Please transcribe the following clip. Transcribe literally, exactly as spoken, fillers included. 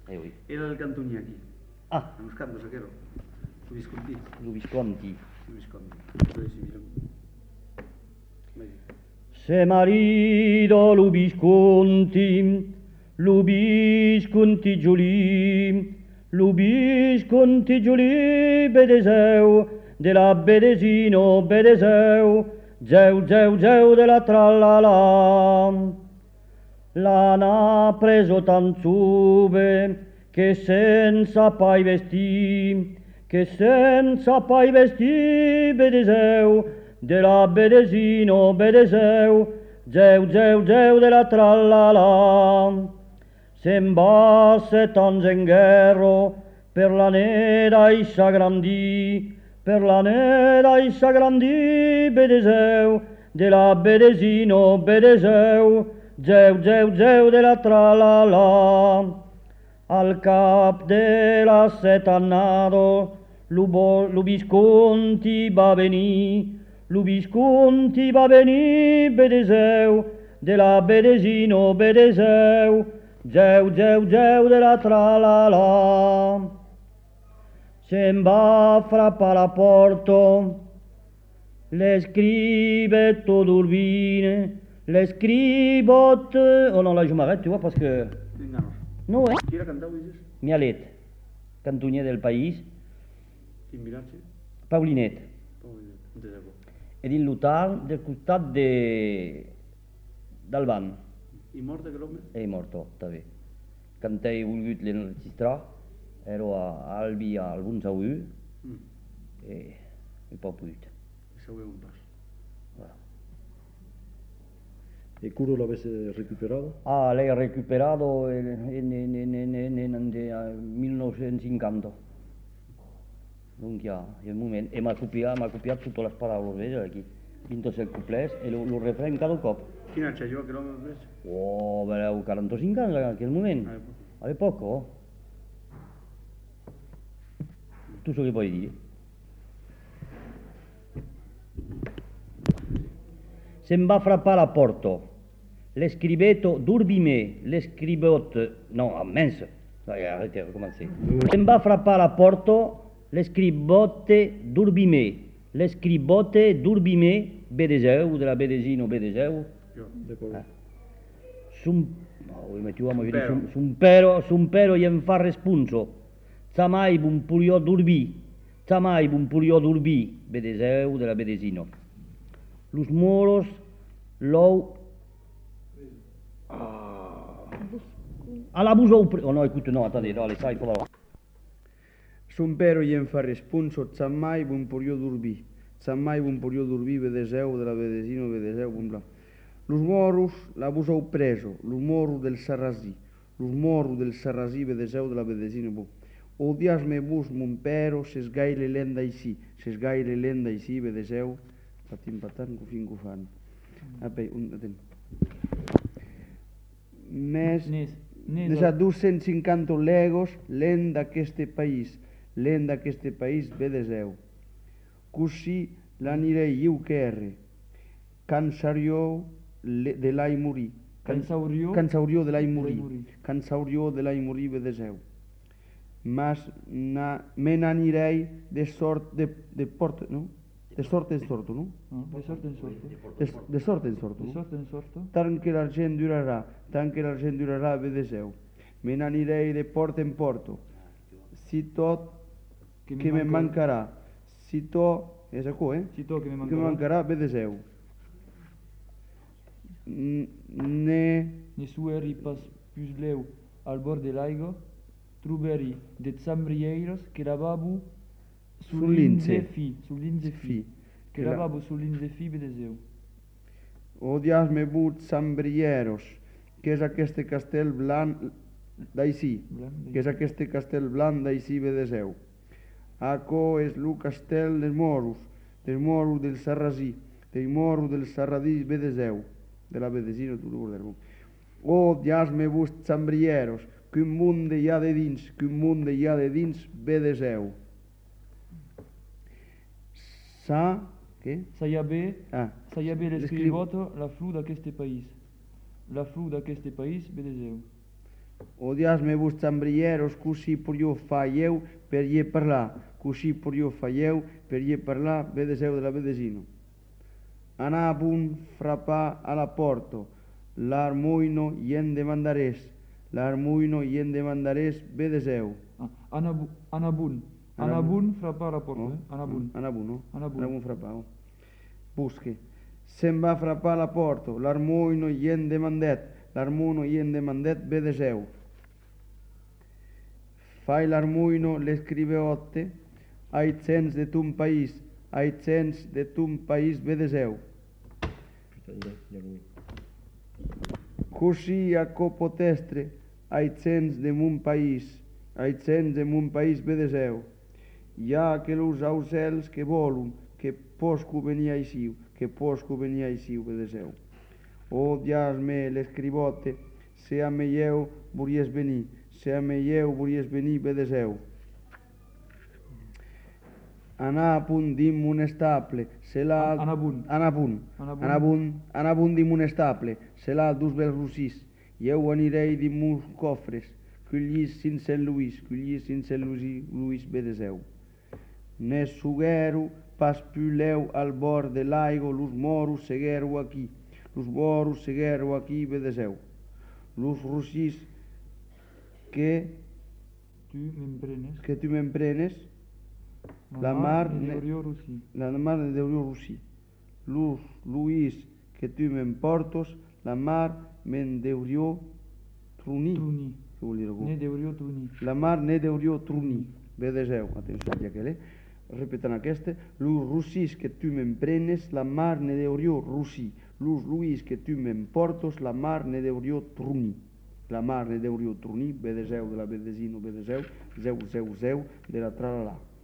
Eh oui. Era il Cantunya aquí. Ah, Hanno scambio Saquero. Su Visconti. lo Visconti. Su Visconti. Dove si viene? Vedi. Se marido lo Visconti, lo Visconti Giulì, lo Visconti Giulì, Bedeseu, della Bedesino, Bedeseu, Geu, Geu, Geu della trallala. L'ana preso tanzube, che senza pai vestì, che senza pai vestì, Bedeseu, della Bedesino, Bedeseu, Geu, Geu, Geu della trallala. Se'n basse Tangengherro, per la nera issa grandì, per la nera issa grandì, Bedeseu, della Bedesino, Bedeseu, Geu, Geu, Geu della tralala. Al cap della setannado, lu, lu Visconti va venì, lu Visconti va venì, Bedeseu, della Bedesino, Bedeseu, Geu, Geu, Geu della tralala. Se'n va frappa la porto, le scrivetto d'Urbine, le scrivot... Oh non, là je m'arrête, tu vois, parce que... Vinganos. No, eh? Qui era cantau, dices? Mialet, cantonnier del país, Quin vilatge? Paulinet, Paulinet. Non te sabo. ed il lutar del costat de... d'Alban. I mort aquell home? È morto, també. Quan he volgut l'enregistrar, ero a Albi a alguns au Mm. e he pas pogut. Se ho un pas. Voilà. ¿Y cómo lo habéis recuperado? Ah, l'he recuperato en, en, en, en, en, en, en millenovecento cinquanta. Donc hi ha, hi ha un moment. I m'ha copiat, m'ha copiat totes les paraules, veus, aquí. vint-i-set couplets, i lo, lo refrèn cada cop. Quin any jo aquell home més? Oh, vareu quaranta-cinc anys en aquell moment. Ah, A l'època, oh. Tu so che puoi dire? Se'n va frappare a porto. L'escrivetto d'Urbime, l'escribot... No, ammens. Dai, arrête, recommencer. Se'n va frappare a porto, l'escribotte d'Urbime, l'escribotte d'Urbime, Bedeseu, della Bedesino, Bedeseu. Jo. D'accord. Ah. Sun... No, vuoi mettere uomo, Sumpero. sun, sumpero, sumpero gli fa respunso. Zamai bun purio d'Urbi, zamai bun purio d'Urbi, Bedeseu, della Bedesino. Los moros, l'ou... Ah. A la busou... Pre... Oh no, écoute, no, attendez, allez, ça, il faut l'avoir. Son pero i en fa respunso, Zammai bun porio d'Urbí. Zammai bun porio d'Urbí, Bedeseu, de la Bedesino, Bedeseu, bun bla. Los moros l'abusou preso, los moros del Sarrasí. Los moros del Sarrasí, Bedeseu, de la Bedesino, bun. Odias-me bus, mon pero, ses gaire lenda ici, ses gaire lenda ici, Bedeseu, patim patant, cofin cofan. Apa, un, atent. Més... Nes, nes, Des a dues-cents cinquanta legos, l'en d'aquest país, l'en d'aquest país ve deseu. Così l'anirei iu querre, cansarió de l'ai morir. Cansaurió Cansaurió de l'ai de l'ai morir. morir. Cansaurió de l'ai morir ve deseu. Mas na, me n'anirei de sort de, de porta, no? De sort en sorto, no? Ah, de sorte en sorte. De, de sort en sorto, De no? sorte en sorte. Tant que l'argent durarà, tant que l'argent durarà, ve deseu. Me n'anirei de porta en porto. Si tot Que que me mancarà, si tot, és acó, eh? Si to que me Que me mancarà. mancarà, ve deseu. N- Ne, Ne sueri pas pusleu al bord de l'aigua, troberi de zambrieiros que lavabu Sul lince. fi, sul lince fi. fi, Que que la- lavabu sul lince fi bedeseu. odias-me but sambrieros, que és aquest castell blanc d'així, Blanc, que és aquest castell blanc d'així, ve deseu. Acó és lo castell dels moros, dels moros del Sarrasí, dels moros del Sarradí, ve deseu, de la Bedesina, tu lo del odias-me bus sambrieros, que un munde hi ha de dins, que un munde hi ha de dins, ve deseu. Sa, què? Sayabe, Ah, sayabe l'escrivo. l'escrivoto la flu d'aquest país. La flu d'aquest país bedeseu. Odias-me vos chambrieros, così pur faieu per ie parlar, così pur faieu per ie parlar, vedeseu de la vedesino. Anabun frappà alla porta, l'armoino ien demandares, l'armoino ien demandares, vedeseu. Ah, Anabu, Anabun. Anabun frappa alla porta. Eh? Anabun. Anabun, no? Anabun. Anabun frappà. Oh. Busche. Se'n va frappar alla porta, l'armoino ien demandet, l'armoino ien demandet, vedeseu. Fai l'armoino l'escriveotte, ai cents de ton país, ai cents de ton país, vedeseu. Putain, il y a Louis. Così a copotestre, ai cents de mon país, ai cents de mon país, vedeseu. Ja que los aucels que volun, que posco venia aixiu, que posco venia aixiu, vedeseu. O dias-me l'escrivote, se a meieu vories venir, se a meieu vories venir, vedeseu. Anapun dim un estable, se la... An- Anabun. Anapun. Anabun. Anabun, Anabun dim un estable, se la dus bel russis. Eu anirei dim uns cofres, cullis sin Saint Louis, cullis sin Saint Louis, Louis, vedeseu. Ne suguero, pas puleu al bord de laigo, los moros seguero aquí, los moros seguero aquí, vedeseu. Los russis que, Tu m'emprenes. que tu m'emprenes, la mar ne ne- deurió Russi. la mar de Russi. Los Luis que tu m'emportos, la mar me'n deurió trunir. Truni. Què vol dir algú? Ne deurió truni. La mar ne deurió trunir. Vedeseu, atenció, ja que l'he. Repetant aquesta, los russis que tu m'emprenes, la mar ne deurió russi. Los Luis que tu m'emportos, la mar ne deurió trunir. La mar ne deurió trunir, vedeseu de la vedesino, vedeseu, zeu, zeu, zeu, de la tralala.